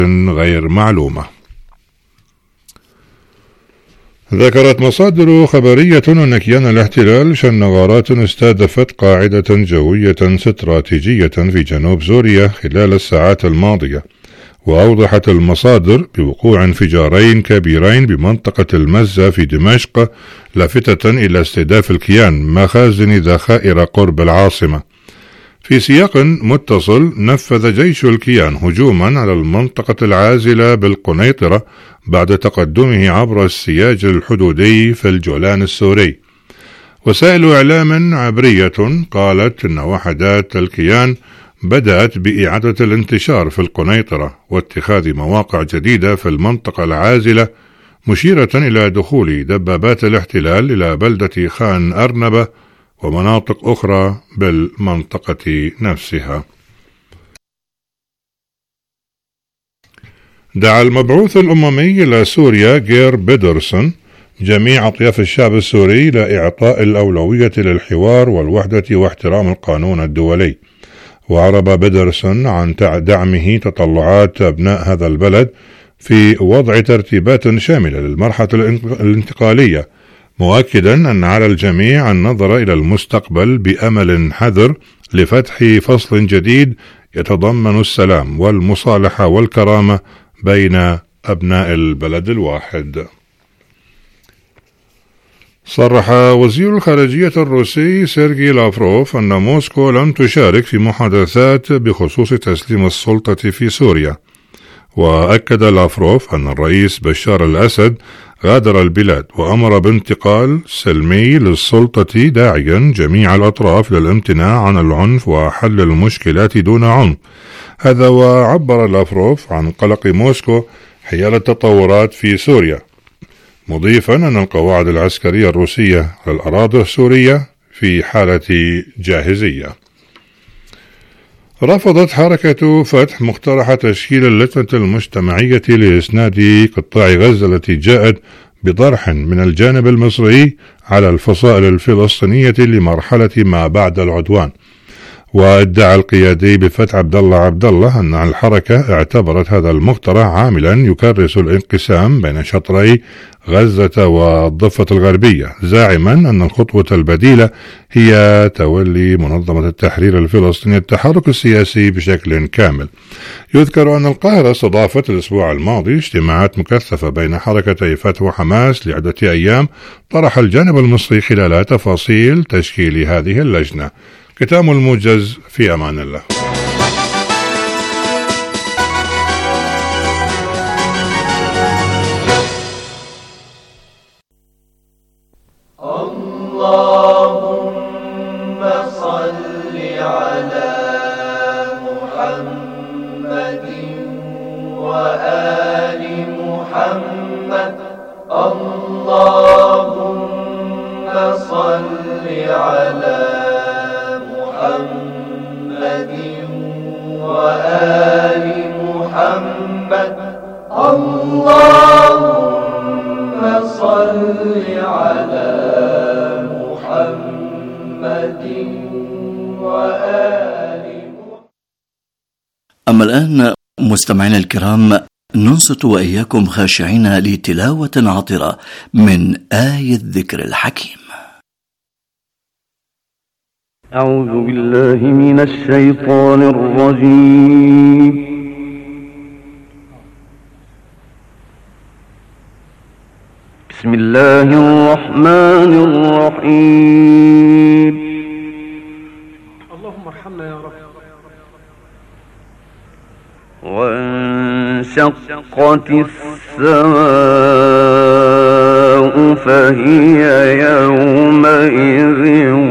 غير معلومة. ذكرت مصادر خبرية أن كيان الاحتلال شن غارات استهدفت قاعدة جوية استراتيجية في جنوب سوريا خلال الساعات الماضية، وأوضحت المصادر بوقوع انفجارين كبيرين بمنطقة المزة في دمشق، لافتة إلى استهداف الكيان مخازن ذخائر قرب العاصمة. في سياق متصل، نفذ جيش الكيان هجوما على المنطقة العازلة بالقنيطرة بعد تقدمه عبر السياج الحدودي في الجولان السوري. وسائل إعلام عبرية قالت إن وحدات الكيان بدأت بإعادة الانتشار في القنيطرة واتخاذ مواقع جديدة في المنطقة العازلة، مشيرة إلى دخول دبابات الاحتلال إلى بلدة خان أرنبة ومناطق أخرى بالمنطقة نفسها. دعا المبعوث الأممي إلى سوريا غير بيدرسون جميع أطياف الشعب السوري إلى إعطاء الأولوية للحوار والوحدة واحترام القانون الدولي. وعرب بيدرسون عن دعمه تطلعات أبناء هذا البلد في وضع ترتيبات شاملة للمرحلة الانتقالية، مؤكدا أن على الجميع النظر إلى المستقبل بأمل حذر لفتح فصل جديد يتضمن السلام والمصالحة والكرامة بين أبناء البلد الواحد. صرح وزير الخارجية الروسي سيرجي لافروف أن موسكو لم تشارك في محادثات بخصوص تسليم السلطة في سوريا. وأكد لافروف أن الرئيس بشار الأسد غادر البلاد وأمر بانتقال سلمي للسلطة، داعيا جميع الأطراف للامتناع عن العنف وحل المشكلات دون عنف. هذا وعبر لافروف عن قلق موسكو حيال التطورات في سوريا، مضيفا أن القواعد العسكرية الروسية على الأراضي السورية في حالة جاهزية. رفضت حركة فتح مقترح تشكيل اللجنة المجتمعية لإسناد قطاع غزة التي جاءت بطرح من الجانب المصري على الفصائل الفلسطينية لمرحلة ما بعد العدوان. وادعى القيادي بفتح عبد الله أن الحركة اعتبرت هذا المقترح عاملا يكرس الانقسام بين شطري غزة والضفة الغربية، زاعما أن الخطوة البديلة هي تولي منظمة التحرير الفلسطيني التحرك السياسي بشكل كامل. يذكر أن القاهرة استضافت الأسبوع الماضي اجتماعات مكثفة بين حركتي فتح وحماس لعدة أيام، طرح الجانب المصري خلالها تفاصيل تشكيل هذه اللجنة. ختام الموجز، في أمان الله. اللهم صل على محمد وآل محمد. اللهم صل على محمد وآل محمد. اللهم صل على محمد وآل محمد. أما الآن مستمعينا الكرام، ننصت وإياكم خاشعين لتلاوة عطرة من آية الذكر الحكيم. أعوذ بالله من الشيطان الرجيم. بسم الله الرحمن الرحيم. اللهم ارحمنا يا رب. وانشقت السماء فهي يومئذ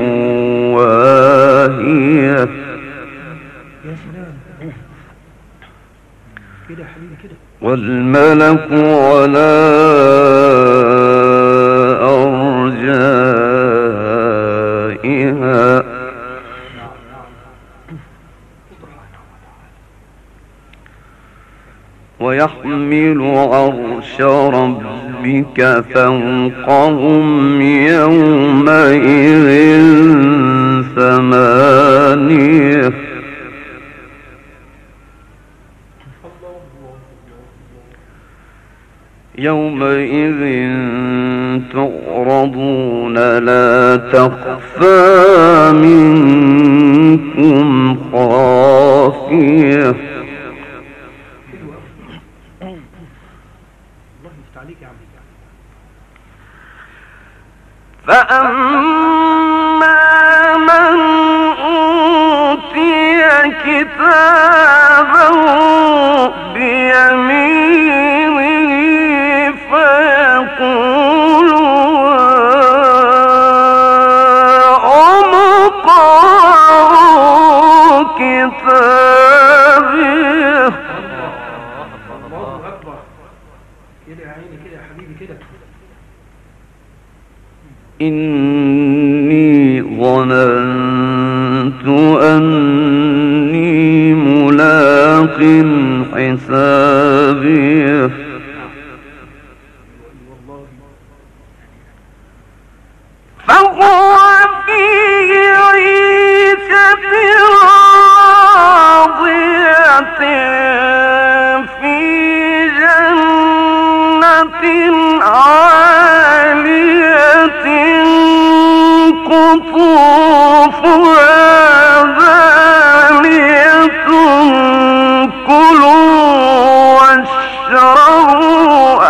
واهية. والملك على أرجائها ويحمل عرش ربك فوقهم يومئذ ثمانية. يومئذ تعرضون لا تخفى منكم خافية فأما من أوتي كتابه بيمينه فيقول اقرءوا كتابي. الله أكبر. كده يا عيني كده يا حبيبي كده. إني ظننت أني ملاق حسابي فهو في عيشة راضية في جنة عالية قطوفها دانية كلوا واشربوا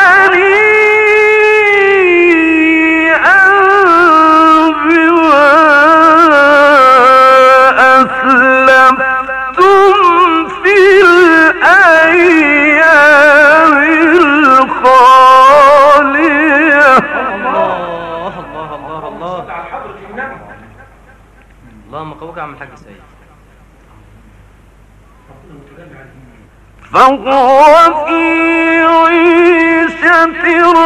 هنيئا بما أسلفتم في الأيام الخالية. الله على حضرة النبي. اللهم قوك يا عم الحاج سيد. فهو في عيشة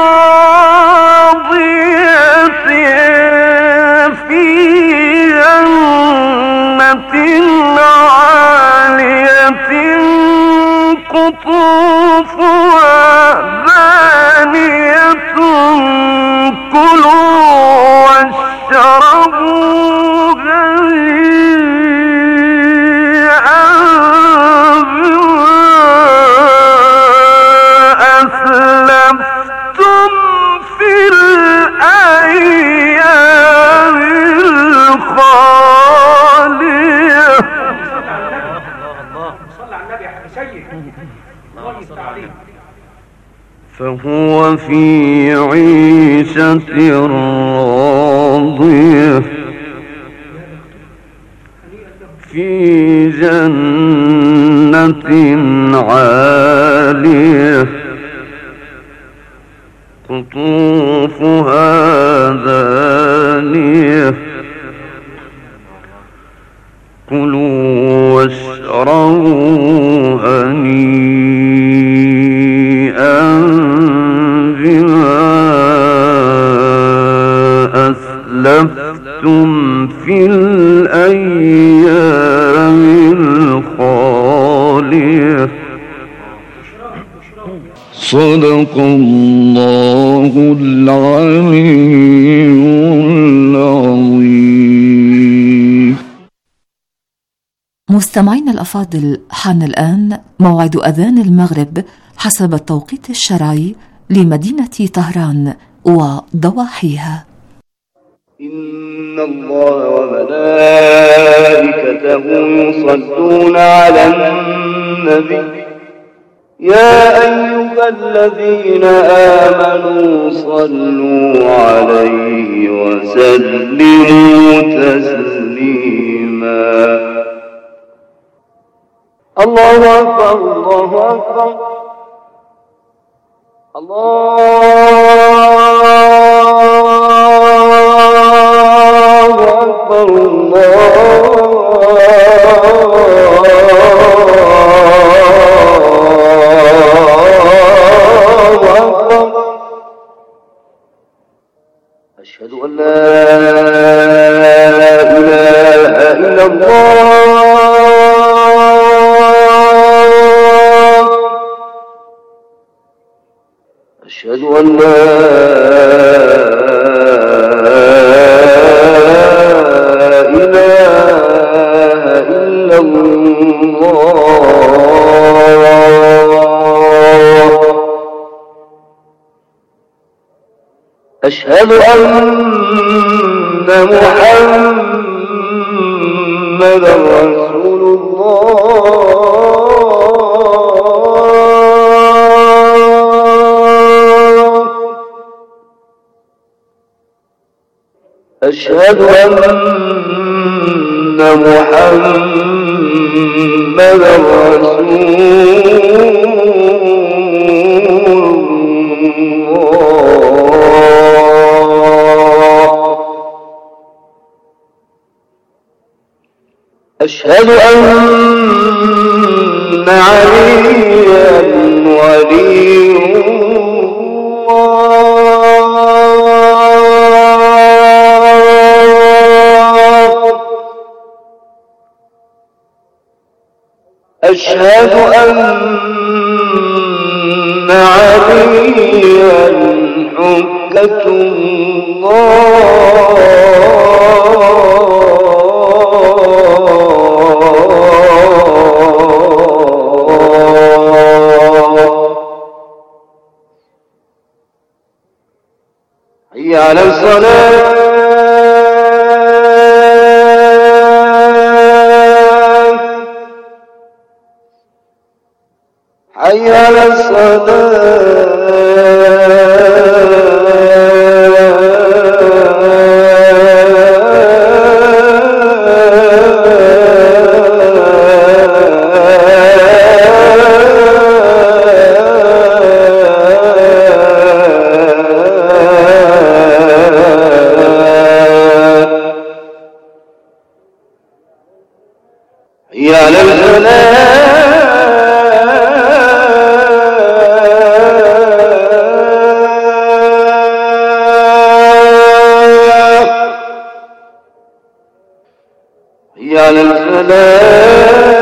راضية في جنة عالية قطوفها دانية كلوا واشربوا هنيئا بما أسلفتم في الأيام الخالية. الله صلى على النبي يا حبيبي سيد. الله يفتح عليك. فهو في عيشة راضية في جنة عالية قطوفها دانية كلوا واشربوا هنيئا بما أسلفتم في الأيام الخالية. صدق الله العلي العظيم. مستمعين الأفاضل، حان الآن موعد أذان المغرب حسب التوقيت الشرعي لمدينة طهران وضواحيها. إن الله وملائكته يصلون على النبي يا أيها الذين آمنوا صلوا عليه وسلموا تسليما. الله أكبر الله أكبر الله أكبر أشهد أن لا إله إلا الله أشهد أن لا إله إلا الله أشهد أن محمدا رسول الله. أشهد أن محمدا رسول أشهد أن عليا ولي الله. أشهد أن عليا حجة الله. حي على الصلاة. حي على الصلاة. حي على الفلاح. حي على الفلاح.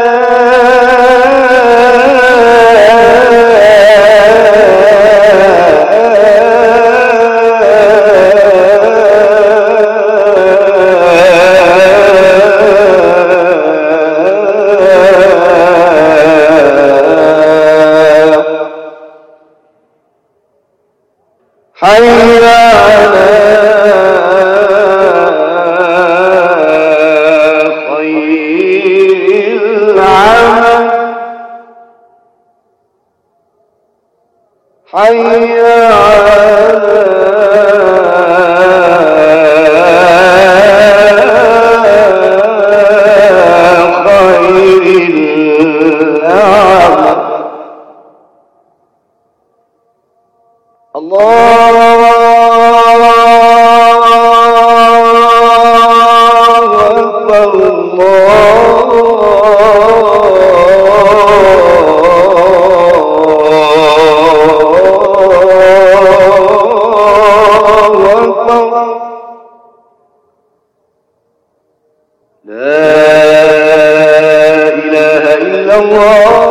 حي على خير العمل. حي على خير العمل. الله أكبر. الله أكبر. لا إله إلا الله.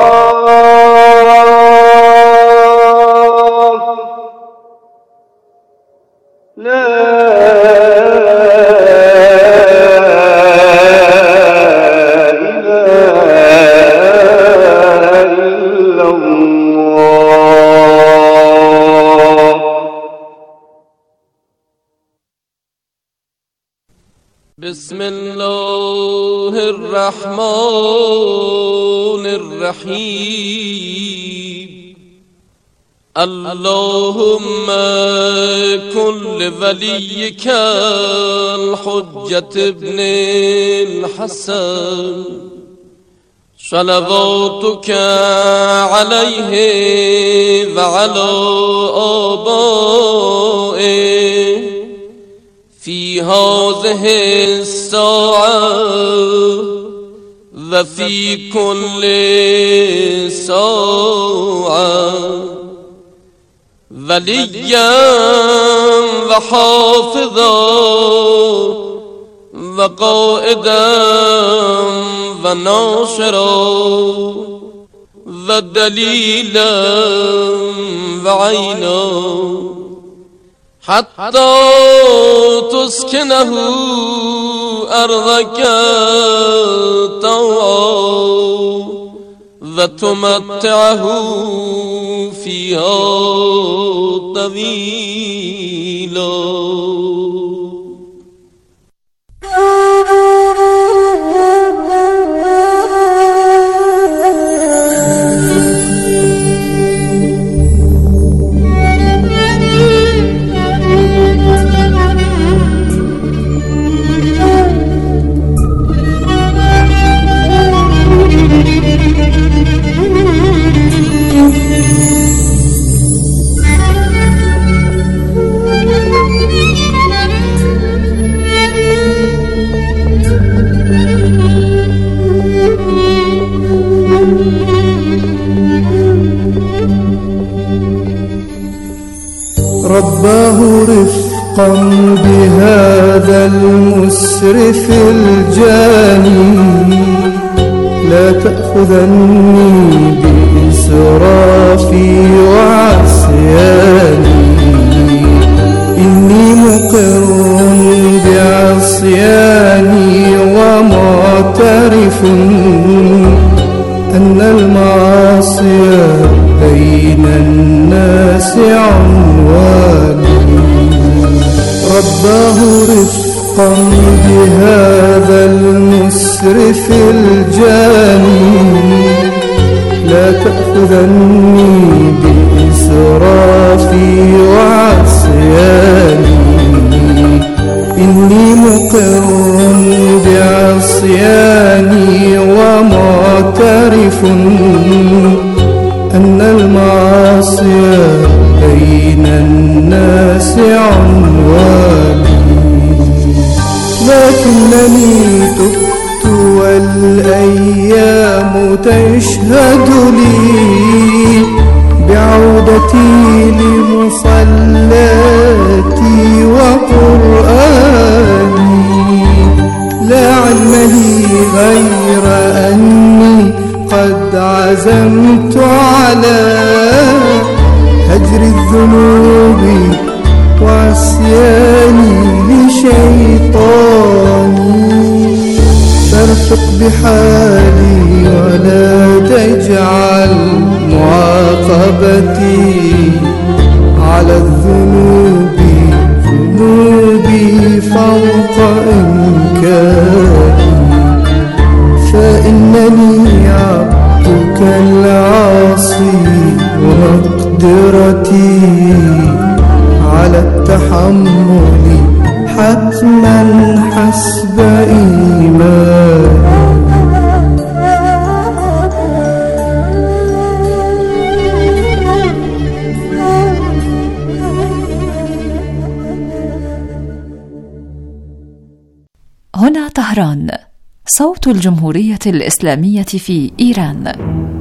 لا إله إلا الله. بسم الله الرحمن الرحيم. اللهم كن لوليك الحجة ابن الحسن صلواتك عليه وعلى آبائه في هذه الساعة وفي كل ساعة وليا وحافظا وقائدا وناصرا ودليلا وعينا حتى تسكنه أرضك طوعا وتمتعه فيها طويلا رباه رفقا بهذا المسرف الجاني، لا تأخذني بإسرافي وعصياني، إني مقر بعصياني ومعترف أن المعاصي بين الناس عنواني. رباه رفقا بهذا المسرف الجاني، لا تأخذني بإسرافي وعصياني، إني مقر بعصياني ومعترف أن المعاصي بين الناس عنواني. لكنني تبت والأيام تشهد لي بعودتي لمصلاتي وقرآني، لا علم لي غير أني قد عزمت على هجر الذنوب وعصياني لشيطاني. فارفق بحالي ولا تجعل معاقبتي على الذنوب ذنوبي فوق إمكاني، فإنني عبدك العاصي ومقدرتي على التحمل حتما حسب إيماني. هنا طهران، صوت الجمهورية الإسلامية في إيران.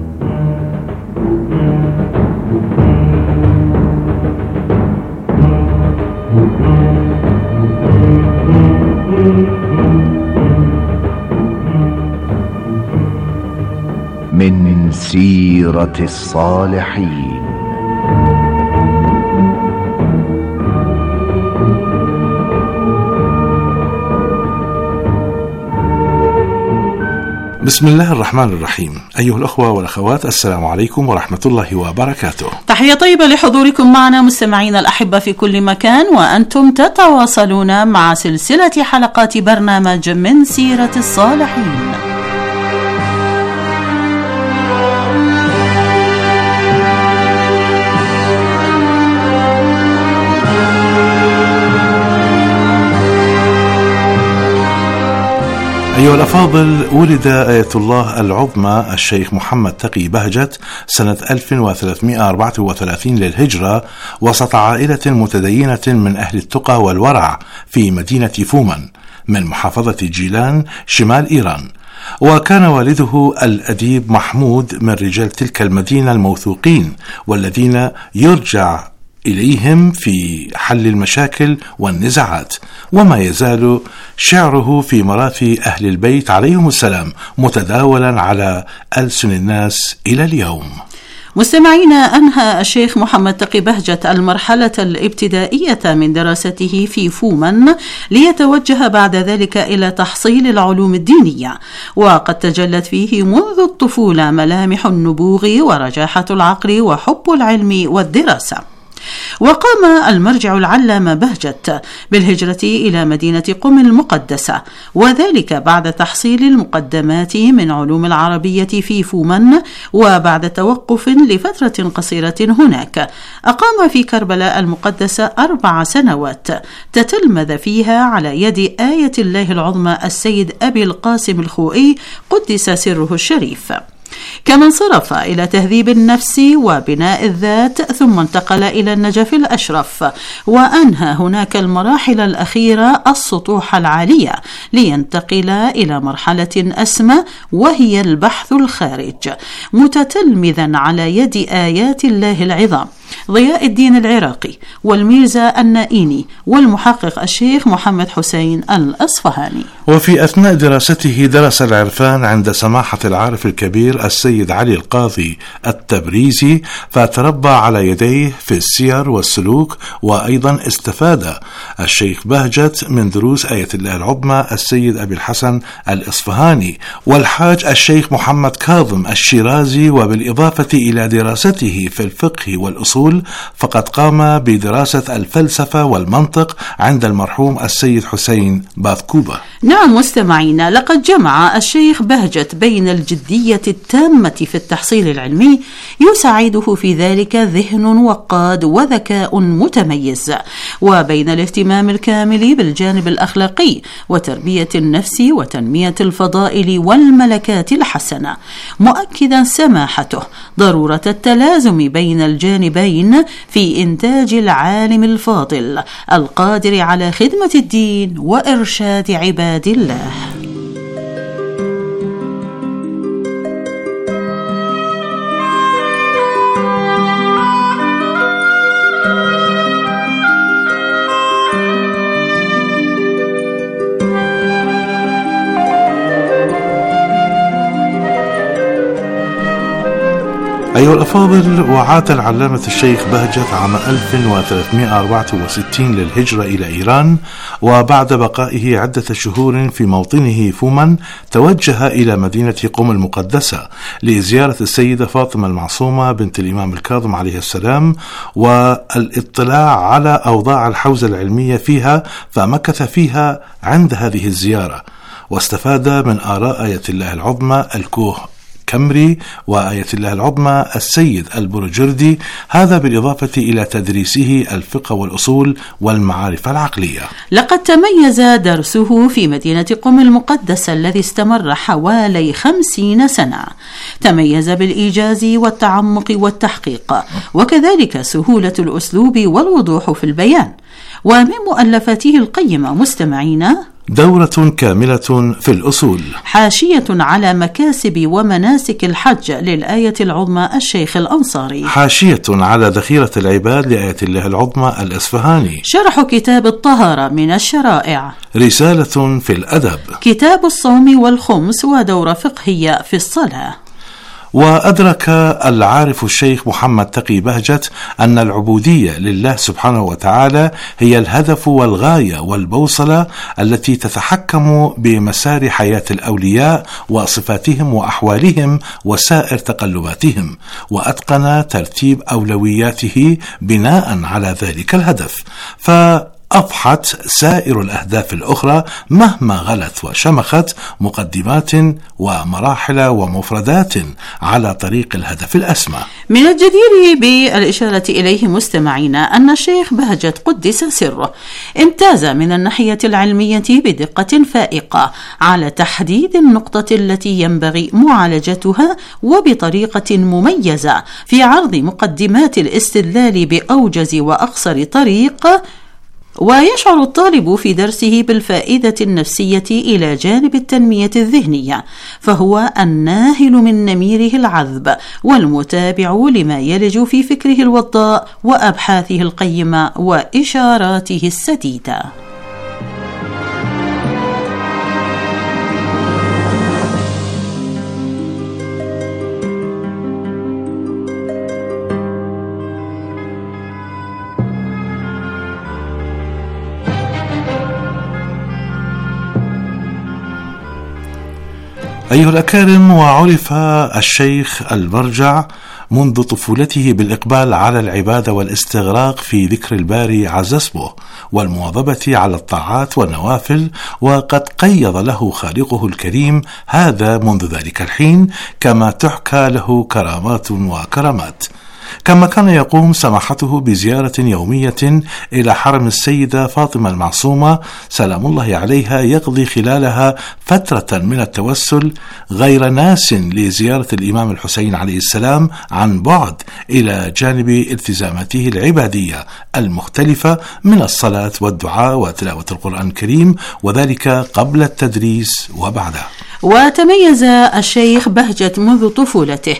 من سيرة الصالحين. بسم الله الرحمن الرحيم. أيها الأخوة والأخوات، السلام عليكم ورحمة الله وبركاته. تحية طيبة لحضوركم معنا مستمعين الأحبة في كل مكان، وأنتم تتواصلون مع سلسلة حلقات برنامج من سيرة الصالحين. أيها الأفاضل، ولد آية الله العظمى الشيخ محمد تقي بهجت سنة 1334 للهجرة وسط عائلة متدينة من أهل التقى والورع في مدينة فومان من محافظة جيلان شمال إيران. وكان والده الأديب محمود من رجال تلك المدينة الموثوقين والذين يرجع إليهم في حل المشاكل والنزاعات، وما يزال شعره في مراثي أهل البيت عليهم السلام متداولا على ألسن الناس إلى اليوم. مستمعين، أنهى الشيخ محمد تقي بهجت المرحلة الابتدائية من دراسته في فومان ليتوجه بعد ذلك إلى تحصيل العلوم الدينية، وقد تجلت فيه منذ الطفولة ملامح النبوغ ورجاحة العقل وحب العلم والدراسة. وقام المرجع العلامة بهجت بالهجرة إلى مدينة قم المقدسة، وذلك بعد تحصيل المقدمات من علوم العربية في فومن، وبعد توقف لفترة قصيرة هناك. أقام في كربلاء المقدسة 4 سنوات تتلمذ فيها على يد آية الله العظمى السيد أبي القاسم الخوئي قدس سره الشريف. كما انصرف إلى تهذيب النفس وبناء الذات، ثم انتقل إلى النجف الأشرف، وأنهى هناك المراحل الأخيرة السطوح العالية لينتقل إلى مرحلة أسمى وهي البحث الخارج، متتلمذا على يد آيات الله العظام ضياء الدين العراقي والميرزا النائيني والمحقق الشيخ محمد حسين الأصفهاني. وفي أثناء دراسته درس العرفان عند سماحة العارف الكبير السيد علي القاضي التبريزي، فتربى على يديه في السير والسلوك، وأيضا استفاد الشيخ بهجت من دروس آية الله العظمى السيد أبي الحسن الإصفهاني والحاج الشيخ محمد كاظم الشيرازي، وبالإضافة إلى دراسته في الفقه والأصول فقد قام بدراسة الفلسفة والمنطق عند المرحوم السيد حسين باذكوبة. نعم مستمعينا، لقد جمع الشيخ بهجت بين الجدية التامة في التحصيل العلمي يساعده في ذلك ذهن وقاد وذكاء متميز، وبين الاهتمام الكامل بالجانب الأخلاقي وتربية النفس وتنمية الفضائل والملكات الحسنة، مؤكدا سماحته ضرورة التلازم بين الجانبين في إنتاج العالم الفاضل القادر على خدمة الدين وإرشاد عباد الله. أيها الأفاضل، وعاد العلامة الشيخ بهجت عام 1364 للهجرة إلى إيران، وبعد بقائه عدة شهور في موطنه فومن توجه إلى مدينة قم المقدسة لزيارة السيدة فاطمة المعصومة بنت الإمام الكاظم عليه السلام والاطلاع على أوضاع الحوزة العلمية فيها، فمكث فيها عند هذه الزيارة واستفاد من آراء آية الله العظمى الكوه كمري وآية الله العظمى السيد البرجردي، هذا بالإضافة إلى تدريسه الفقه والأصول والمعارف العقلية. لقد تميز درسه في مدينة قم المقدسة الذي استمر حوالي 50 سنة، تميز بالإيجاز والتعمق والتحقيق، وكذلك سهولة الأسلوب والوضوح في البيان. ومن مؤلفاته القيمة مستمعين دورة كاملة في الأصول، حاشية على مكاسب ومناسك الحج للآية العظمى الشيخ الأنصاري، حاشية على ذخيرة العباد لآية الله العظمى الإصفهاني، شرح كتاب الطهارة من الشرائع، رسالة في الأدب، كتاب الصوم والخمس ودورة فقهية في الصلاة. وأدرك العارف الشيخ محمد تقي بهجت أن العبودية لله سبحانه وتعالى هي الهدف والغاية والبوصلة التي تتحكم بمسار حياة الأولياء وصفاتهم وأحوالهم وسائر تقلباتهم، وأتقن ترتيب أولوياته بناء على ذلك الهدف، أضحت سائر الأهداف الأخرى مهما غلت وشمخت مقدمات ومراحل ومفردات على طريق الهدف الأسمى. من الجدير بالإشارة إليه مستمعينا أن الشيخ بهجت قدس سره امتاز من الناحية العلمية بدقة فائقة على تحديد النقطة التي ينبغي معالجتها وبطريقة مميزة في عرض مقدمات الاستدلال بأوجز وأقصر طريق، ويشعر الطالب في درسه بالفائدة النفسية إلى جانب التنمية الذهنية، فهو الناهل من نميره العذب والمتابع لما يلج في فكره الوضاء وأبحاثه القيمة وإشاراته السديدة. أيها الأكارم، وعرف الشيخ المرجع منذ طفولته بالإقبال على العبادة والاستغراق في ذكر الباري عز اسمه والمواظبة على الطاعات والنوافل، وقد قيض له خالقه الكريم هذا منذ ذلك الحين، كما تحكى له كرامات وكرامات. كما كان يقوم سماحته بزيارة يومية إلى حرم السيدة فاطمة المعصومة سلام الله عليها، يقضي خلالها فترة من التوسل غير ناس لزيارة الإمام الحسين عليه السلام عن بعد، إلى جانب التزاماته العبادية المختلفة من الصلاة والدعاء وتلاوة القرآن الكريم، وذلك قبل التدريس وبعده. وتميز الشيخ بهجت منذ طفولته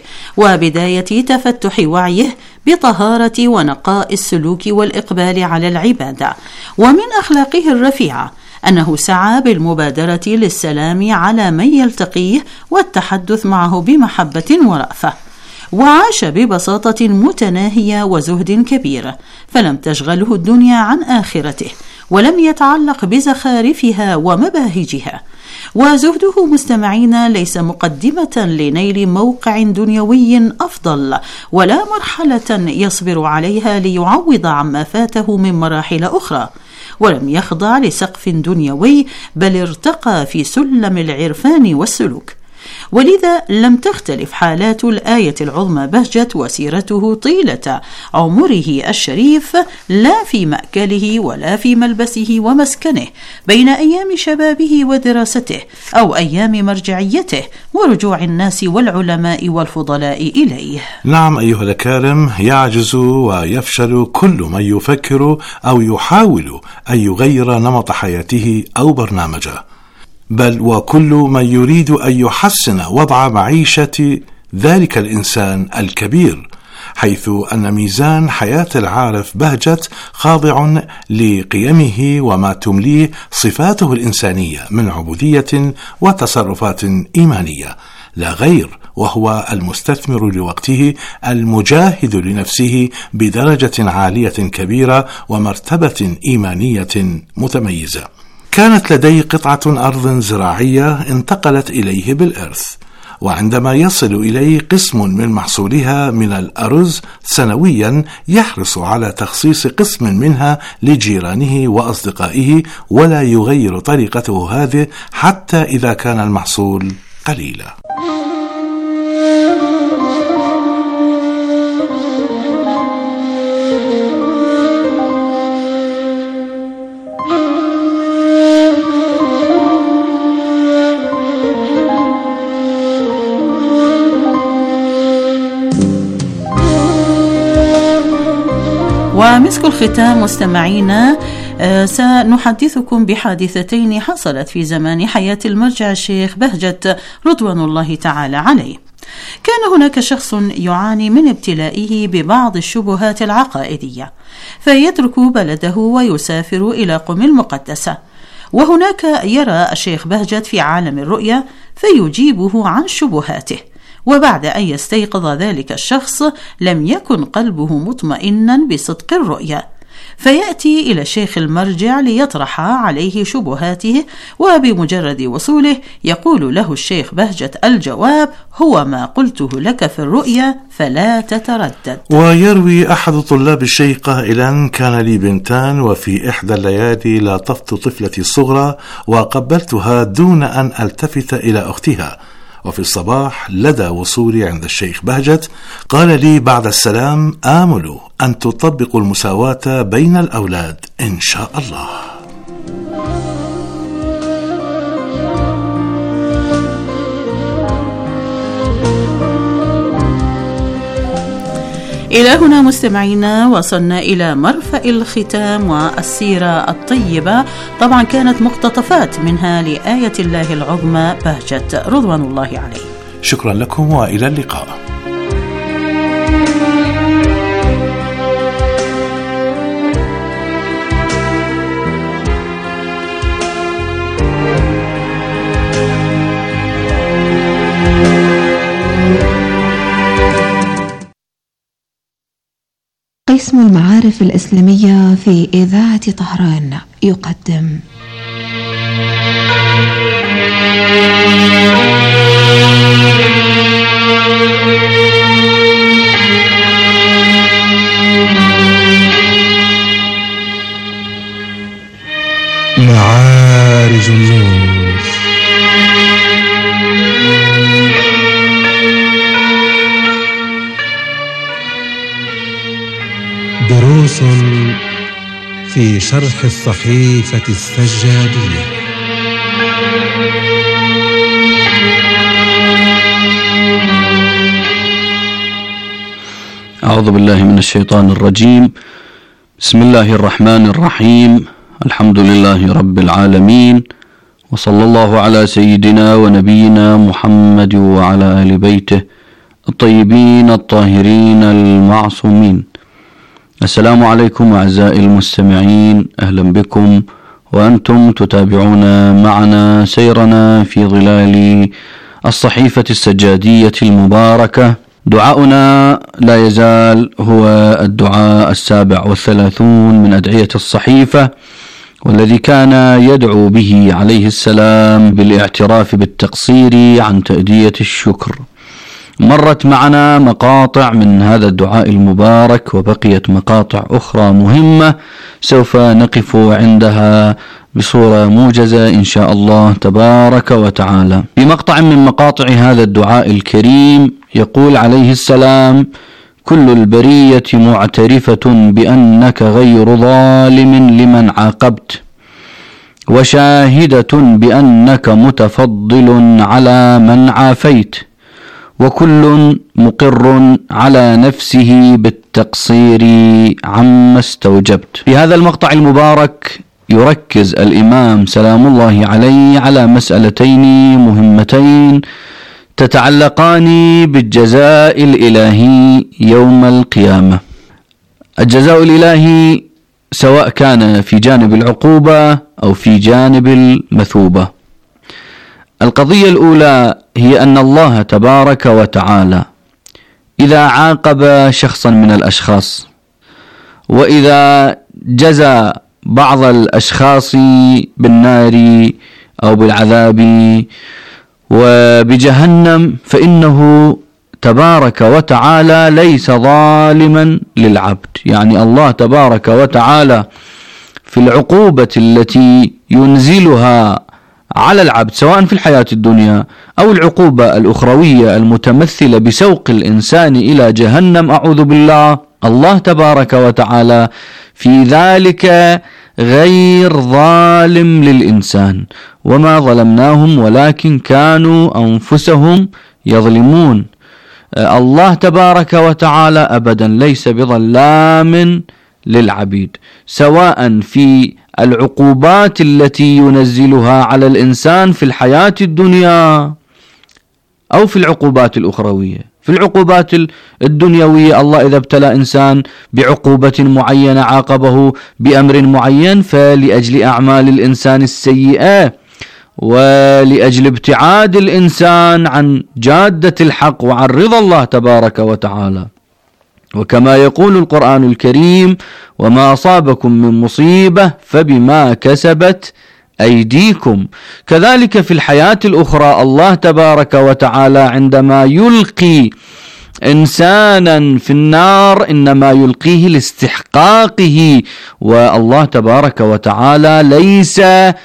وبداية تفتح وعيه بطهارة ونقاء السلوك والإقبال على العبادة. ومن أخلاقه الرفيعة أنه سعى بالمبادرة للسلام على من يلتقيه والتحدث معه بمحبة ورأفة، وعاش ببساطة متناهية وزهد كبير، فلم تشغله الدنيا عن آخرته ولم يتعلق بزخارفها ومباهجها. وزهده مستمعين ليس مقدمة لنيل موقع دنيوي أفضل، ولا مرحلة يصبر عليها ليعوض عما فاته من مراحل أخرى، ولم يخضع لسقف دنيوي، بل ارتقى في سلم العرفان والسلوك. ولذا لم تختلف حالات الآية العظمى بهجت وسيرته طيلة عمره الشريف، لا في مأكله ولا في ملبسه ومسكنه، بين أيام شبابه ودراسته أو أيام مرجعيته ورجوع الناس والعلماء والفضلاء إليه. نعم أيها الأكارم، يعجز ويفشل كل من يفكر أو يحاول أن يغير نمط حياته أو برنامجه، بل وكل من يريد أن يحسن وضع معيشة ذلك الإنسان الكبير، حيث أن ميزان حياة العارف بهجت خاضع لقيمه وما تمليه صفاته الإنسانية من عبودية وتصرفات إيمانية لا غير، وهو المستثمر لوقته المجاهد لنفسه بدرجة عالية كبيرة ومرتبة إيمانية متميزة. كانت لديه قطعة أرض زراعية انتقلت إليه بالإرث، وعندما يصل إليه قسم من محصولها من الأرز سنويا يحرص على تخصيص قسم منها لجيرانه وأصدقائه، ولا يغير طريقته هذه حتى إذا كان المحصول قليلا. ومسك الختام مستمعينا، سنحدثكم بحادثتين حصلت في زمان حياة المرجع الشيخ بهجت رضوان الله تعالى عليه. كان هناك شخص يعاني من ابتلائه ببعض الشبهات العقائدية، فيترك بلده ويسافر إلى قم المقدسة، وهناك يرى الشيخ بهجت في عالم الرؤيا فيجيبه عن شبهاته. وبعد أن يستيقظ ذلك الشخص لم يكن قلبه مطمئنا بصدق الرؤيا، فيأتي إلى الشيخ المرجع ليطرح عليه شبهاته، وبمجرد وصوله يقول له الشيخ بهجت الجواب هو ما قلته لك في الرؤيا فلا تتردد. ويروي أحد طلاب الشيخ قائلا: كان لي بنتان، وفي إحدى الليالي لاطفت طفلتي الصغرى وقبلتها دون أن ألتفت إلى أختها، وفي الصباح لدى وصولي عند الشيخ بهجت قال لي بعد السلام: آمل أن تطبقوا المساواة بين الأولاد إن شاء الله. إلى هنا مستمعينا وصلنا إلى مرفأ الختام والسيرة الطيبة، طبعا كانت مقتطفات منها لآية الله العظمى بهجت رضوان الله عليه. شكرا لكم وإلى اللقاء. قسم المعارف الإسلامية في إذاعة طهران يقدم دروس في شرح الصحيفة السجادية. أعوذ بالله من الشيطان الرجيم. بسم الله الرحمن الرحيم. الحمد لله رب العالمين، وصلى الله على سيدنا ونبينا محمد وعلى آل بيته الطيبين الطاهرين المعصومين. السلام عليكم أعزائي المستمعين، أهلا بكم وأنتم تتابعون معنا سيرنا في ظلال الصحيفة السجادية المباركة. دعاؤنا لا يزال هو الدعاء 37 من أدعية الصحيفة، والذي كان يدعو به عليه السلام بالاعتراف بالتقصير عن تأدية الشكر. مرت معنا مقاطع من هذا الدعاء المبارك، وبقيت مقاطع أخرى مهمة سوف نقف عندها بصورة موجزة إن شاء الله تبارك وتعالى. في مقطع من مقاطع هذا الدعاء الكريم يقول عليه السلام: كل البرية معترفة بأنك غير ظالم لمن عاقبت، وشاهدة بأنك متفضل على من عافيت، وكل مقر على نفسه بالتقصير عما استوجبت. في هذا المقطع المبارك يركز الإمام سلام الله عليه على مسألتين مهمتين تتعلقان بالجزاء الإلهي يوم القيامة. الجزاء الإلهي سواء كان في جانب العقوبة أو في جانب المثوبة. القضية الأولى هي أن الله تبارك وتعالى إذا عاقب شخصا من الأشخاص، وإذا جزى بعض الأشخاص بالنار أو بالعذاب وبجهنم، فإنه تبارك وتعالى ليس ظالما للعبد. يعني الله تبارك وتعالى في العقوبة التي ينزلها على العبد سواء في الحياة الدنيا أو العقوبة الأخروية المتمثلة بسوق الإنسان إلى جهنم أعوذ بالله، الله تبارك وتعالى في ذلك غير ظالم للإنسان. وما ظلمناهم ولكن كانوا أنفسهم يظلمون. الله تبارك وتعالى أبدا ليس بظلام للعبيد، سواء في العقوبات التي ينزلها على الإنسان في الحياة الدنيا أو في العقوبات الأخروية. في العقوبات الدنيوية الله إذا ابتلى إنسان بعقوبة معينة عاقبه بأمر معين، فلأجل أعمال الإنسان السيئة ولأجل ابتعاد الإنسان عن جادة الحق وعن رضا الله تبارك وتعالى. وكما يقول القرآن الكريم: وما أصابكم من مصيبة فبما كسبت أيديكم. كذلك في الحياة الأخرى الله تبارك وتعالى عندما يلقي إنسانا في النار إنما يلقيه لاستحقاقه، والله تبارك وتعالى ليس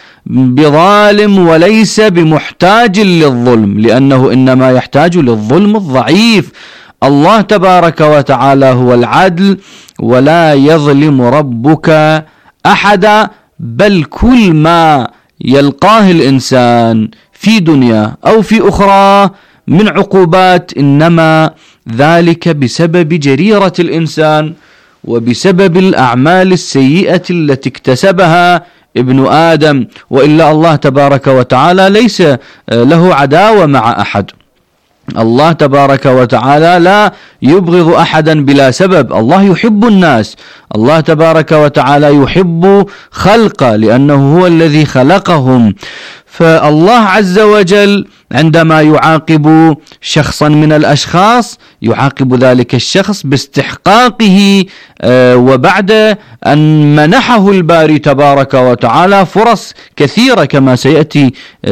بظالم وليس بمحتاج للظلم، لأنه إنما يحتاج للظلم الضعيف. الله تبارك وتعالى هو العدل، ولا يظلم ربك أحدا، بل كل ما يلقاه الإنسان في دنيا أو في أخرى من عقوبات إنما ذلك بسبب جريرة الإنسان وبسبب الأعمال السيئة التي اكتسبها ابن آدم، وإلا الله تبارك وتعالى ليس له عداوة مع أحد. الله تبارك وتعالى لا يبغض أحدا بلا سبب. الله يحب الناس، الله تبارك وتعالى يحب خلقه لأنه هو الذي خلقهم. فالله عز وجل عندما يعاقب شخصا من الأشخاص يعاقب ذلك الشخص باستحقاقه، وبعد أن منحه الباري تبارك وتعالى فرص كثيرة كما سيأتي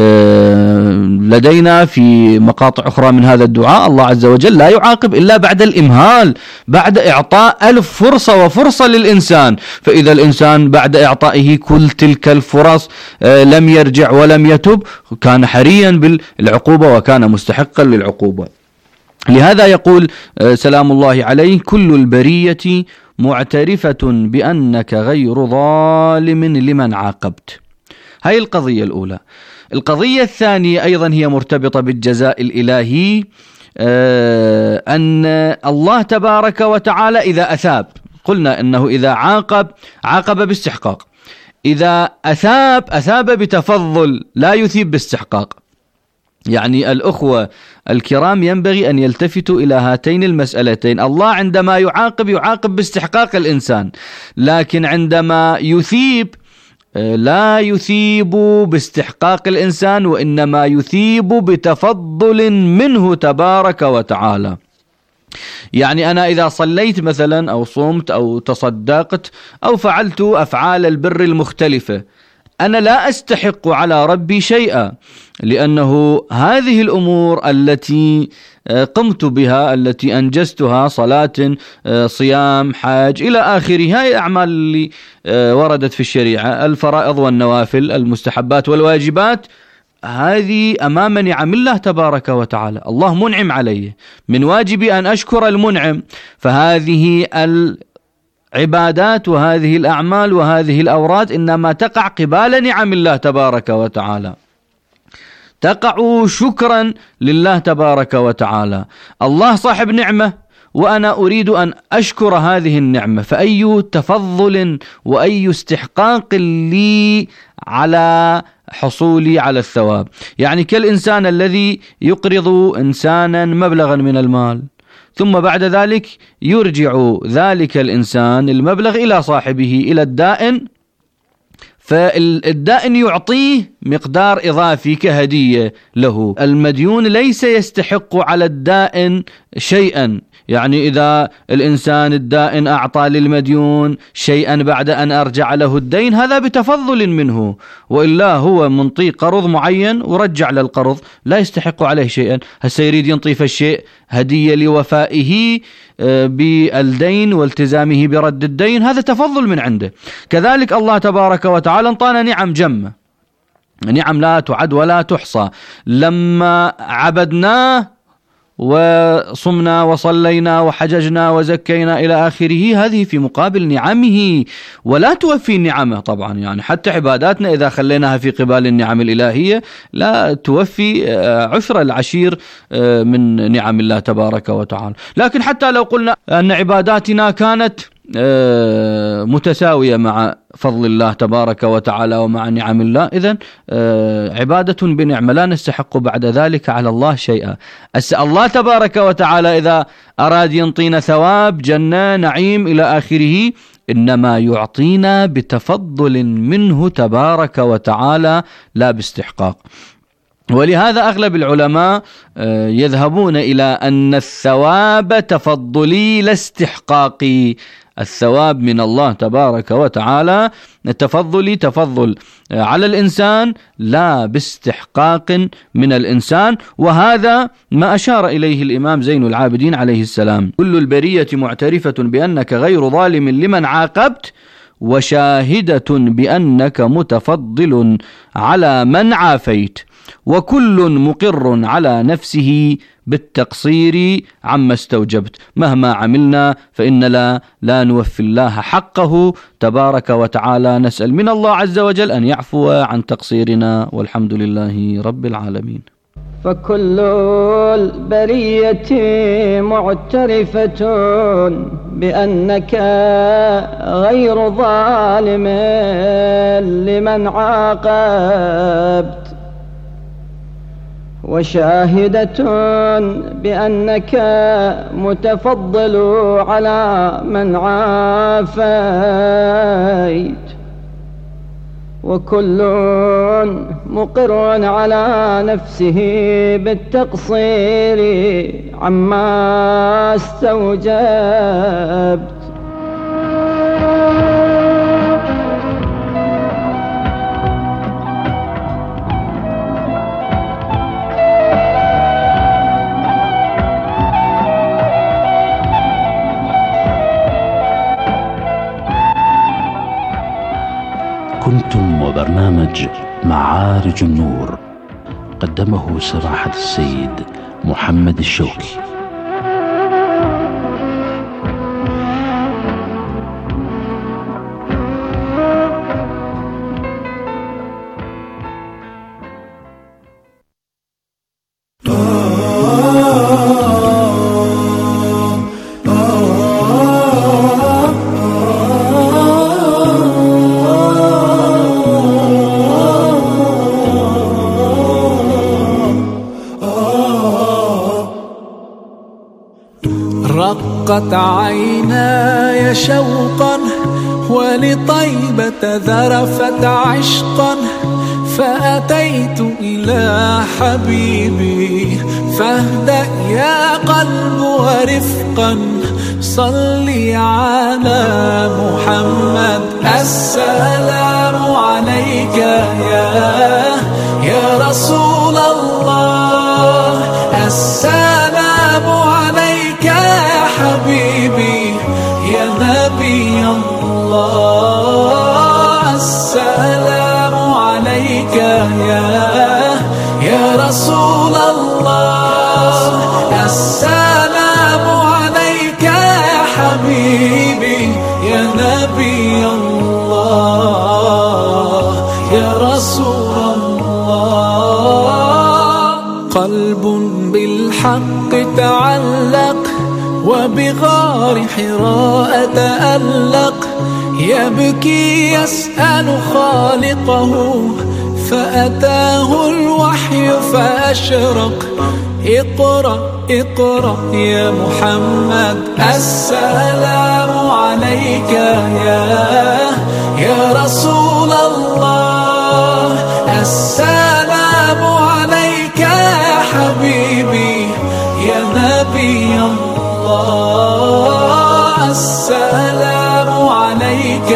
لدينا في مقاطع أخرى من هذا الدعاء. الله عز وجل لا يعاقب إلا بعد الإمهال، بعد إعطاء 1000 فرصة وفرصة للإنسان. فإذا الإنسان بعد إعطائه كل تلك الفرص لم يرجع ولم يتب كان حريا بالعقوبة وكان مستحقا للعقوبة. لهذا يقول سلام الله عليه: كل البرية معترفة بأنك غير ظالم لمن عاقبت. هاي القضية الأولى. القضية الثانية أيضا هي مرتبطة بالجزاء الإلهي، أن الله تبارك وتعالى إذا أثاب، قلنا أنه إذا عاقب باستحقاق، إذا أثاب بتفضل، لا يثيب باستحقاق. يعني الأخوة الكرام ينبغي أن يلتفتوا إلى هاتين المسألتين. الله عندما يعاقب باستحقاق الإنسان، لكن عندما يثيب لا يثيب باستحقاق الإنسان، وإنما يثيب بتفضل منه تبارك وتعالى. يعني أنا إذا صليت مثلا أو صمت أو تصدقت أو فعلت أفعال البر المختلفة، أنا لا أستحق على ربي شيئا، لأنه هذه الأمور التي قمت بها، التي أنجزتها، صلاة، صيام، حاج إلى آخره، هاي الأعمال اللي وردت في الشريعة، الفرائض والنوافل، المستحبات والواجبات، هذه أمام نعم الله تبارك وتعالى. الله منعم علي، من واجبي أن أشكر المنعم. فهذه العبادات وهذه الأعمال وهذه الأوراد إنما تقع قبال نعم الله تبارك وتعالى، تقع شكرا لله تبارك وتعالى. الله صاحب نعمة وأنا أريد أن أشكر هذه النعمة، فأي تفضل وأي استحقاق لي على حصولي على الثواب. يعني كالإنسان الذي يقرض إنسانا مبلغا من المال، ثم بعد ذلك يرجع ذلك الإنسان المبلغ إلى صاحبه، إلى الدائن، فالدائن يعطيه مقدار إضافي كهدية له. المديون ليس يستحق على الدائن شيئا. يعني إذا الإنسان الدائن أعطى للمديون شيئا بعد أن أرجع له الدين، هذا بتفضل منه، وإلا هو منطي قرض معين ورجع للقرض، لا يستحق عليه شيئا. هسه يريد ينطيف الشيء هدية لوفائه بالدين والتزامه برد الدين، هذا تفضل من عنده. كذلك الله تبارك وتعالى انطانا نعم جمة، نعم لا تعد ولا تحصى. لما عبدناه وصمنا وصلينا وحججنا وزكينا إلى آخره، هذه في مقابل نعمه، ولا توفي نعمه طبعا. يعني حتى عباداتنا إذا خليناها في قبال النعم الإلهية لا توفي عشر العشير من نعم الله تبارك وتعالى. لكن حتى لو قلنا أن عباداتنا كانت متساوية مع فضل الله تبارك وتعالى ومع نعم الله، إذن عبادة بنعمة، لا نستحق بعد ذلك على الله شيئا. الله تبارك وتعالى إذا أراد ينطينا ثواب، جنة، نعيم إلى آخره، إنما يعطينا بتفضل منه تبارك وتعالى لا باستحقاق. ولهذا أغلب العلماء يذهبون إلى أن الثواب تفضلي لا استحقاقي. الثواب من الله تبارك وتعالى تفضلي، تفضل على الإنسان لا باستحقاق من الإنسان. وهذا ما أشار إليه الإمام زين العابدين عليه السلام: كل البرية معترفة بأنك غير ظالم لمن عاقبت، وشاهدة بأنك متفضل على من عافيت، وكل مقر على نفسه بالتقصير عما استوجبت. مهما عملنا فإن لا نوفي الله حقه تبارك وتعالى. نسأل من الله عز وجل أن يعفو عن تقصيرنا، والحمد لله رب العالمين. فكل البرية معترفة بأنك غير ظالم لمن عاقبت، وشاهدة بأنك متفضل على من عافيت، وكل مقر على نفسه بالتقصير عما استوجبت. كنتم وبرنامج معارج النور، قدمه سماحة السيد محمد الشوكي. ضاقت عيناي شوقا ولطيبة ذرفت عشقا فأتيت إلى حبيبي فاهدأ يا قلب ورفقا صلي على محمد. السلام عليك يا رسول الله، السلام عليك يا حبيبي يا نبي الله، السلام عليك يا رسول الله، السلام عليك يا حبيبي يا نبي الله يا رسول الله. قلب بالحق تعلق وبغار حراء تألق يبكي يسأل خالقه فأتاه الوحي فأشرق. اقرأ اقرأ يا محمد. السلام عليك يا رسول الله، السلام عليك يا حبيبي يا نبي الله، السلام عليك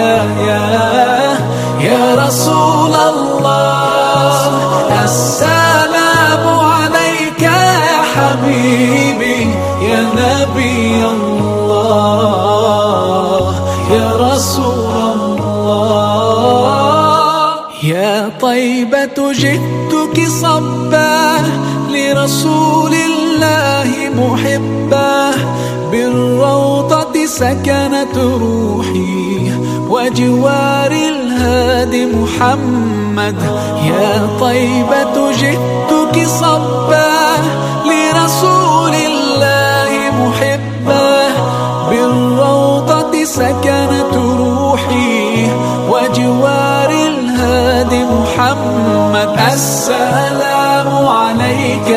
يا رسول الله، السلام عليك يا حبيبي يا نبي الله يا رسول الله. يا طيبة جئتك صبا لرسول الله محبا بالروضة سكنت روحي وجوار الهادي محمد. يا طيبة جئتك صبا لرسول الله محبا بالروضة سكنت روحي وجوار الهادي محمد. السلام عليك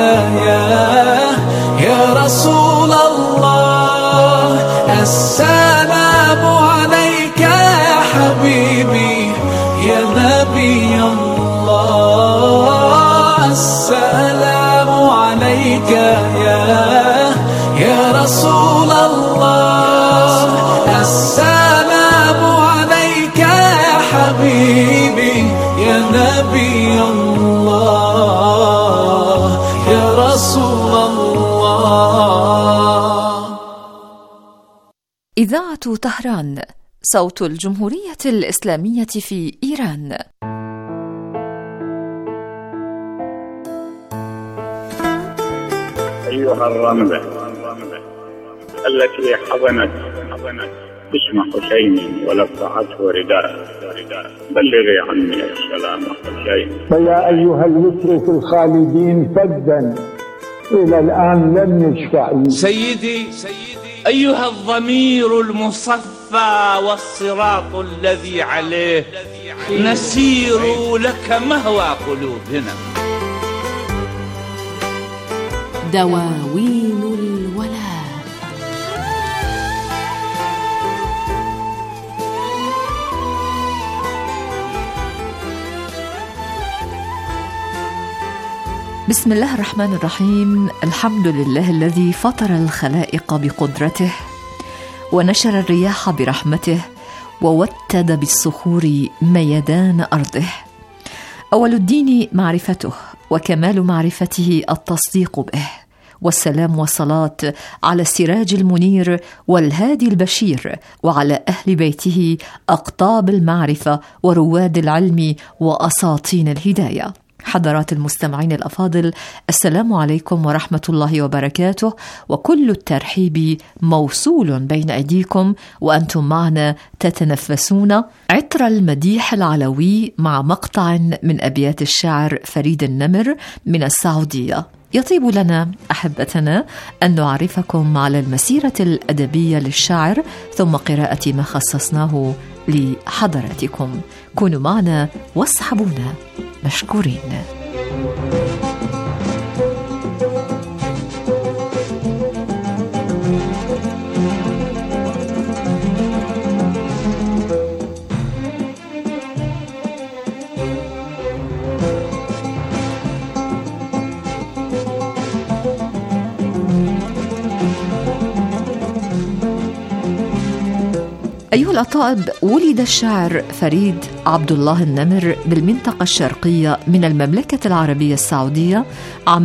يا رسول الله، السلام عليك يا حبيبي يا نبي الله، السلام عليك يا رسول الله، السلام عليك يا حبيبي يا نبي الله يا رسول الله. إذاعة طهران، صوت الجمهورية الإسلامية في إيران. أيها الرملة التي حضنت اسم حسين ولفعته رداء، بلغي عني السلام حسين. فيا أيها الوتر في الخالدين فدا إلى الآن لم يشفع. سيدي أيها الضمير المصفى والصراط الذي عليه نسير لك مهوى قلوبنا. دواوين الولاء. بسم الله الرحمن الرحيم. الحمد لله الذي فطر الخلائق بقدرته ونشر الرياح برحمته ووتد بالصخور ميدان أرضه. أول الدين معرفته وكمال معرفته التصديق به، والسلام والصلاة على السراج المنير والهادي البشير وعلى أهل بيته أقطاب المعرفة ورواد العلم وأساطين الهداية. حضرات المستمعين الأفاضل، السلام عليكم ورحمة الله وبركاته، وكل الترحيب موصول بين أيديكم وأنتم معنا تتنفسون عطر المديح العلوي مع مقطع من أبيات الشاعر فريد النمر من السعودية. يطيب لنا أحبتنا أن نعرفكم على المسيرة الأدبية للشاعر ثم قراءة ما خصصناه لحضراتكم. كونوا معنا واصحبونا مشكورين. أيها الأطائب، ولد الشاعر فريد عبد الله النمر بالمنطقة الشرقية من المملكة العربية السعودية عام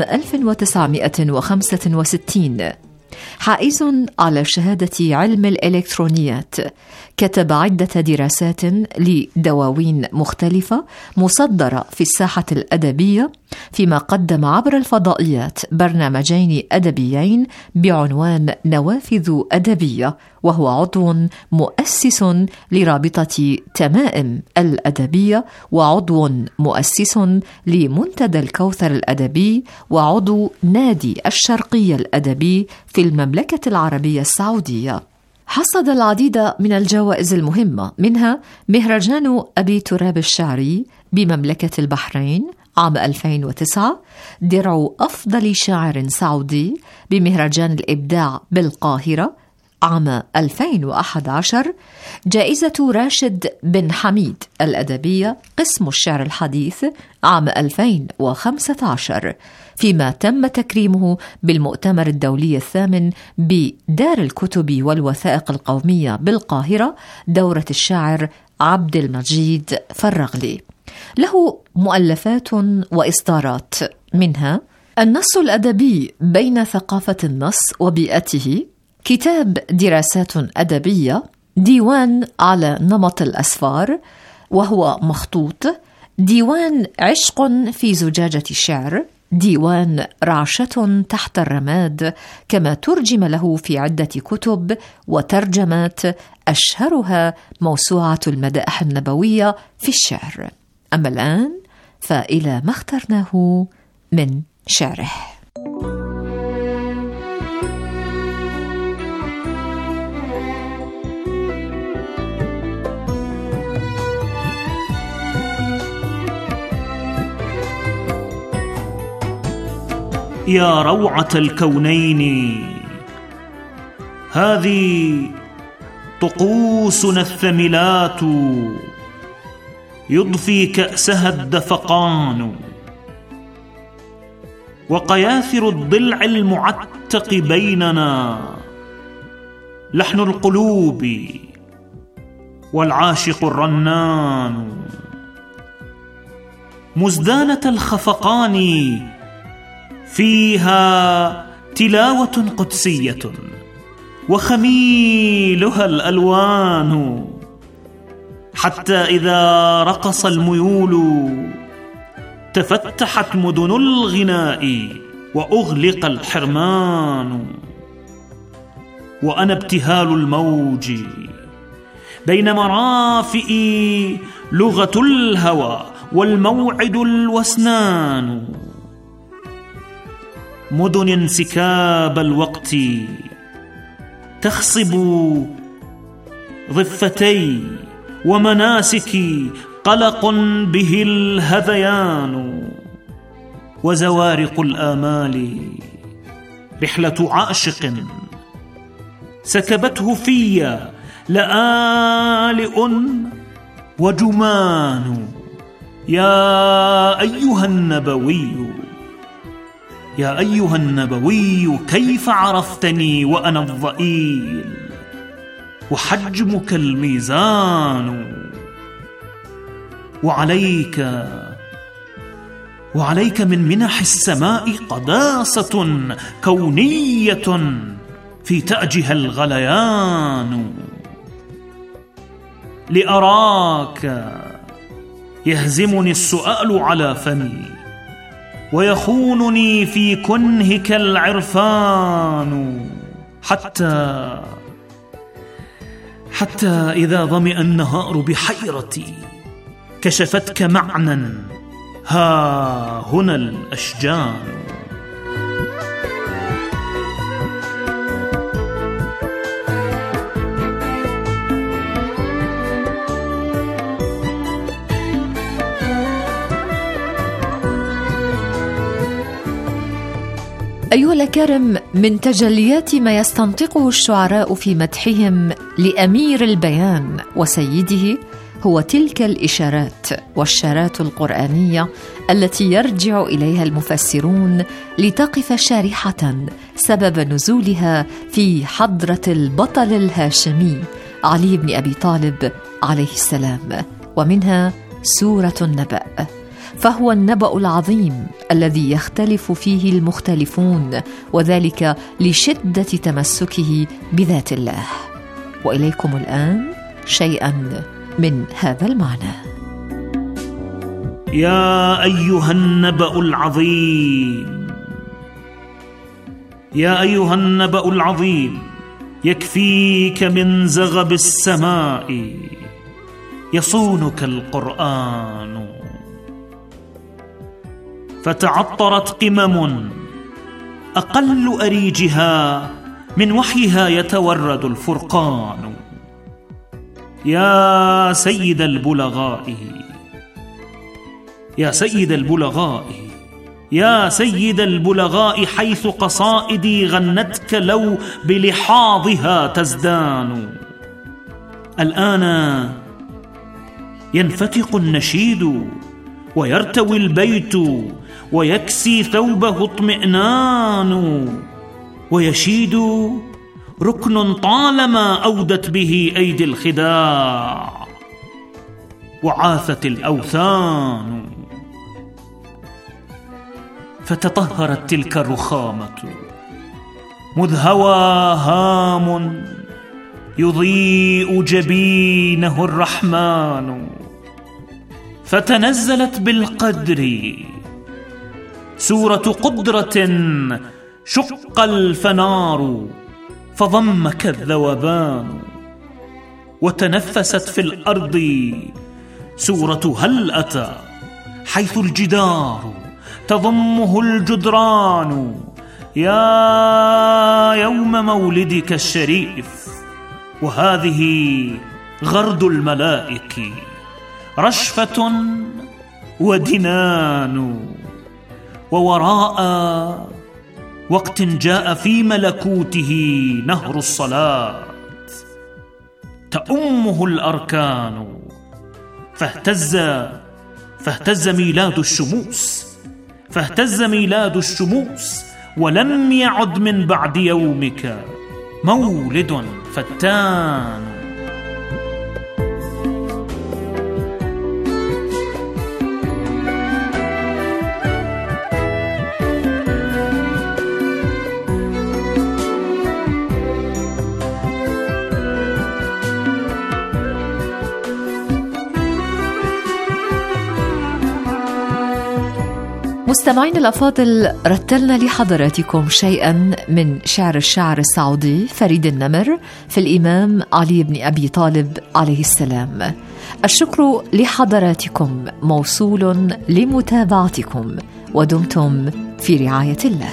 1965. حائز على شهادة علم الإلكترونيات، كتب عدة دراسات لدواوين مختلفة مصدرة في الساحة الأدبية، فيما قدم عبر الفضائيات برنامجين أدبيين بعنوان نوافذ أدبية، وهو عضو مؤسس لرابطة تمائم الأدبية، وعضو مؤسس لمنتدى الكوثر الأدبي، وعضو نادي الشرقية الأدبي في المملكة العربية السعودية. حصد العديد من الجوائز المهمة، منها مهرجان أبي تراب الشعري بمملكة البحرين عام 2009، درع أفضل شاعر سعودي بمهرجان الإبداع بالقاهرة عام 2011، جائزة راشد بن حميد الأدبية قسم الشعر الحديث عام 2015، فيما تم تكريمه بالمؤتمر الدولي الثامن بدار الكتب والوثائق القومية بالقاهرة دورة الشاعر عبد المجيد فرغلي. له مؤلفات وإصدارات، منها النص الأدبي بين ثقافة النص وبيئته، كتاب دراسات أدبية، ديوان على نمط الأسفار وهو مخطوط، ديوان عشق في زجاجة شعر، ديوان رعشة تحت الرماد، كما ترجم له في عدة كتب وترجمات، أشهرها موسوعة المدائح النبوية في الشعر. أما الآن فإلى ما اخترناه من شعره. يا روعة الكونين، هذه طقوسنا الثملات، يضفي كأسها الدفقان، وقياثر الضلع المعتق بيننا لحن القلوب والعاشق الرنان، مزدانة الخفقان فيها تلاوة قدسية، وخميلها الألوان، حتى إذا رقص الميول تفتحت مدن الغناء وأغلق الحرمان. وأنا ابتهال الموج بين مرافئ لغة الهوى والموعد الوسنان، مدن انسكاب الوقت تخصب ضفتي، ومناسك قلق به الهذيان، وزوارق الآمال رحلة عاشق سكبته في لآلئ وجمان. يا أيها النبوي، يا أيها النبوي، كيف عرفتني وأنا الضئيل وحجمك الميزان؟ وعليك من منح السماء قداسة كونية في تأجها الغليان. لأراك يهزمني السؤال على فمي، ويخونني في كنهك العرفان، حتى إذا ظمئ النهار بحيرتي كشفتك معنى ها هنا الأشجان. أيها الأكارم، من تجليات ما يستنطقه الشعراء في مدحهم لأمير البيان وسيده هو تلك الإشارات والشارات القرآنية التي يرجع إليها المفسرون لتقف شارحة سبب نزولها في حضرة البطل الهاشمي علي بن أبي طالب عليه السلام، ومنها سورة النبأ، فهو النبأ العظيم الذي يختلف فيه المختلفون، وذلك لشدة تمسكه بذات الله. وإليكم الآن شيئا من هذا المعنى. يا أيها النبأ العظيم، يا أيها النبأ العظيم، يكفيك من زغب السماء، يصونك القرآن. فتعطرت قمم أقل أريجها من وحيها يتورد الفرقان. يا سيد البلغاء، يا سيد البلغاء، يا سيد البلغاء، حيث قصائدي غنتك لو بلحاظها تزدان. الآن ينفتق النشيد ويرتوي البيت ويكسي ثوبه اطمئنان، ويشيد ركن طالما أودت به أيدي الخداع وعاثت الأوثان. فتطهرت تلك الرخامة مذ هوى هام يضيء جبينه الرحمن. فتنزلت بالقدر سورة قدرة شق الفنار فضمك الذوبان. وتنفست في الأرض سورة هل أتى، حيث الجدار تضمه الجدران. يا يوم مولدك الشريف، وهذه غرد الملائك، رشفة ودنان. ووراء وقت جاء في ملكوته نهر الصلاة، تأمه الأركان. فاهتز ميلاد الشموس، فاهتز ميلاد الشموس، ولم يعد من بعد يومك مولد فتان. مستمعين الأفاضل، رتلنا لحضراتكم شيئا من شعر الشاعر السعودي فريد النمر في الإمام علي بن أبي طالب عليه السلام. الشكر لحضراتكم موصول لمتابعتكم، ودمتم في رعاية الله.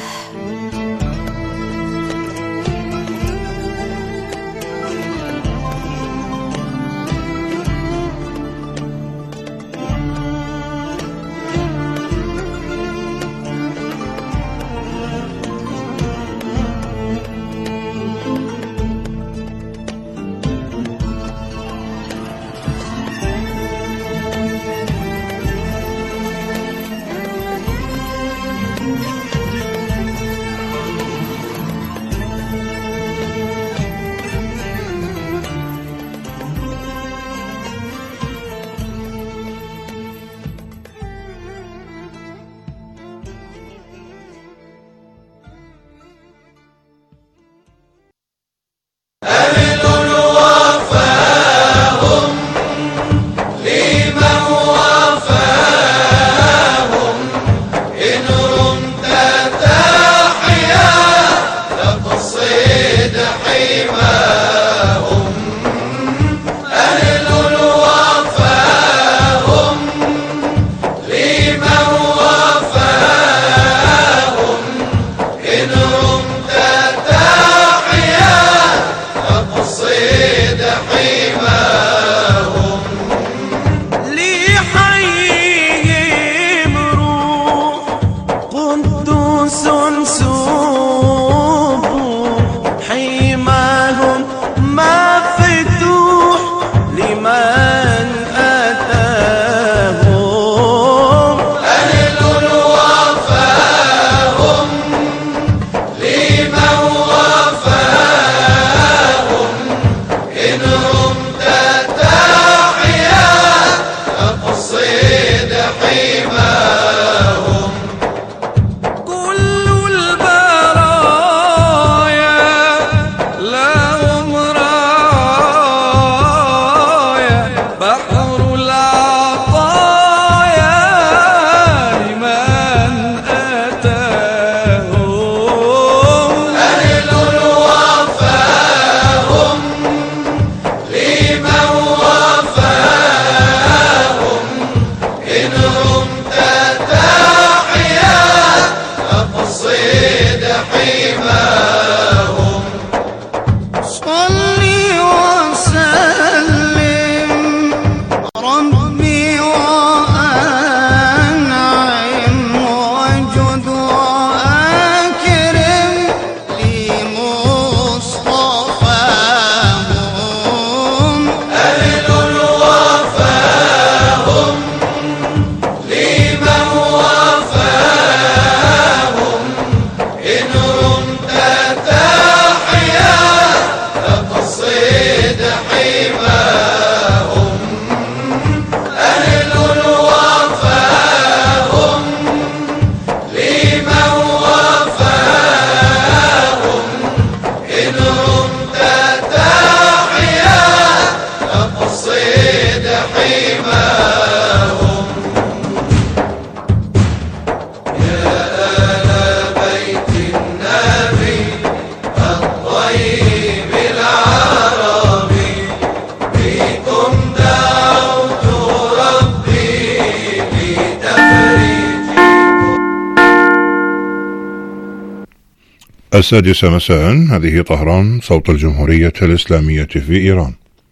السادسة مساء. هذه طهران، صوت الجمهورية الإسلامية في إيران.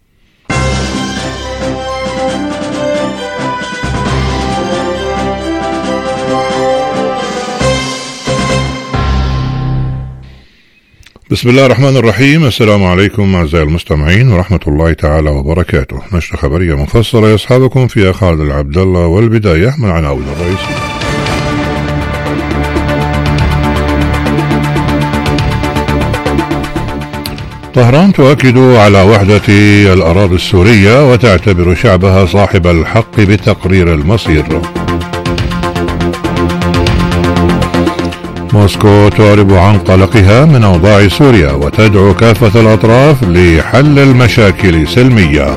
بسم الله الرحمن الرحيم. السلام عليكم أعزائي المستمعين ورحمة الله تعالى وبركاته. نشرة خبرية مفصلة يصحبكم فيها خالد العبد الله، والبداية من العناوين الرئيسية. طهران تؤكد على وحدة الأراضي السورية وتعتبر شعبها صاحب الحق بتقرير المصير. موسكو تعرب عن قلقها من أوضاع سوريا وتدعو كافة الأطراف لحل المشاكل سلمية.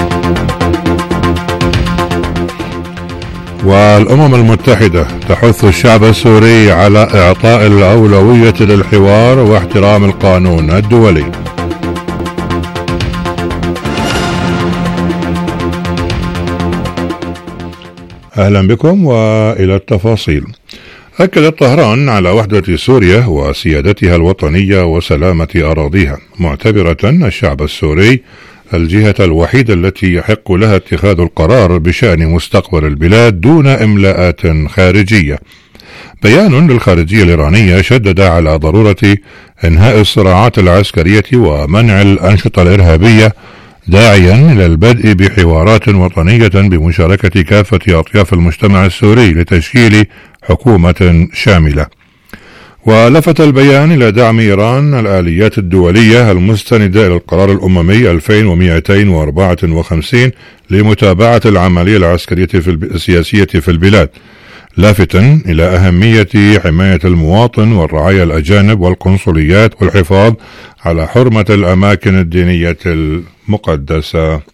والأمم المتحدة تحث الشعب السوري على إعطاء الأولوية للحوار واحترام القانون الدولي. أهلا بكم وإلى التفاصيل. أكدت طهران على وحدة سوريا وسيادتها الوطنية وسلامة أراضيها، معتبرة الشعب السوري الجهة الوحيدة التي يحق لها اتخاذ القرار بشأن مستقبل البلاد دون إملاءات خارجية. بيان للخارجية الإيرانية شدد على ضرورة إنهاء الصراعات العسكرية ومنع الأنشطة الإرهابية، داعيا إلى البدء بحوارات وطنية بمشاركة كافة أطياف المجتمع السوري لتشكيل حكومة شاملة. ولفت البيان إلى دعم إيران الآليات الدولية المستندة إلى القرار الأممي 2254 لمتابعة العملية العسكرية السياسية في البلاد، لافتا إلى أهمية حماية المواطن والرعايا الأجانب والقنصليات والحفاظ على حرمة الأماكن الدينية المقدسة.